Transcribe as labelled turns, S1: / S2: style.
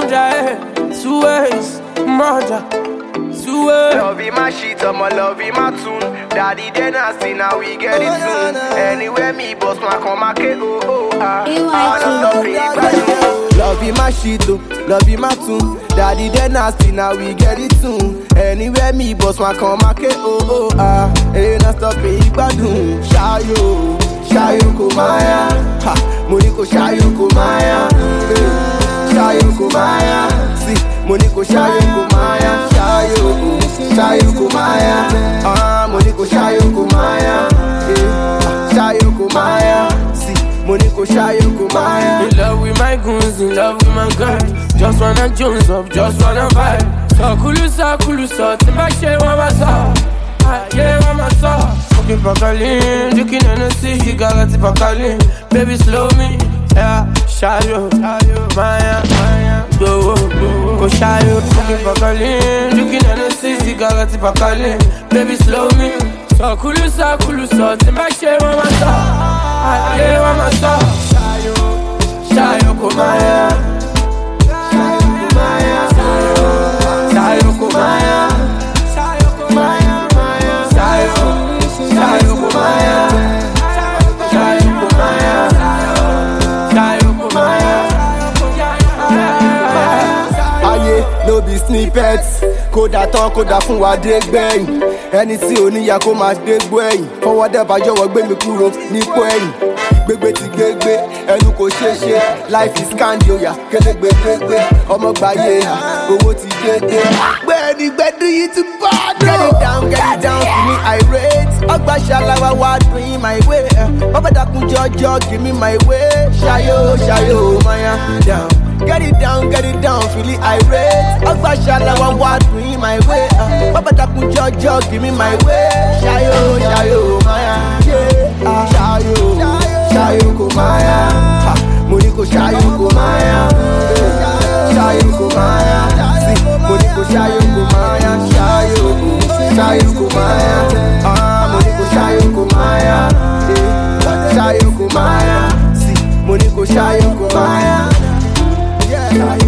S1: murder, 2 ways, murder, 2 ways.
S2: Love in my shit, I'ma love in my tune. Daddy then I see now we get it soon. Anywhere me boss my come my KO. Love in my shit, love in my tune. Daddy then nasty, now we get it soon. Anywhere me boss my come my KO. Ain't not stop it, badum. Shayo, Shayo Kumaya. Ha, Moniko Shayo Kumaya. Shayo Kumaya. See, Moniko Shayo Kumaya. Shayo Kumaya. Moniko Shayo Kumaya. Shayo Kumaya. Moniko Shayo Kumaya.
S1: In love with my goons, in love with my girls. Just wanna jones up, just wanna vibe. Kulusa, timba share one my soul. Yeah, one my soul. Fucking Pakalin, drinking Hennessy, cigarette Pakalin. Baby, slow me, yeah. Shayo, Maya, go, Shayo. Fucking Pakalin, drinking Hennessy, cigarette Pakalin. Baby, slow me. So Kulusa, timba share one my soul. Yeah, one my soul. Shayo Kumaya. Shayo Kumaya. Shayo Kumaya. Shayo Kumaya. Shayo Kumaya. Shayo Kumaya.
S2: Aye, no be snippets. Kódà tán kódà fún wa dé gbẹ̀yìn. Ẹni tí ò níyà kó máa dé gbẹ̀yìn. Fọwọ́dẹ́ bá jọ̀wọ́ gbé mi kúrò nípò ẹ̀yìn. Gbégbé ti gbégbé, ẹnu kò ṣeé ṣe. Life is candy oya, kélégbé gbégbé. Ọmọ gbàyè, owó ti dédé. Gbẹ̀ni gbẹ̀dú yìí ti bá dùn. Get it down, see me irate. Ọgbà ṣàlàwà wá bring my way. Bàbá dákun jọjọ, give me my way. Ṣayó, maya down. Get it down, feel it irate. Ọgbà ṣàlàwà wá bring my way. Bàbá dákun jọjọ, give me my way. Ṣayó, maya. Shayo Kumaya. Ha, Moniko Shayo Kumaya. Shayo Kumaya. See, Moniko Shayo Kumaya. Shayo Kumaya. Moniko Shayo Kumaya. Shayo Kumaya. See, Moniko Shayo Kumaya. Yeah.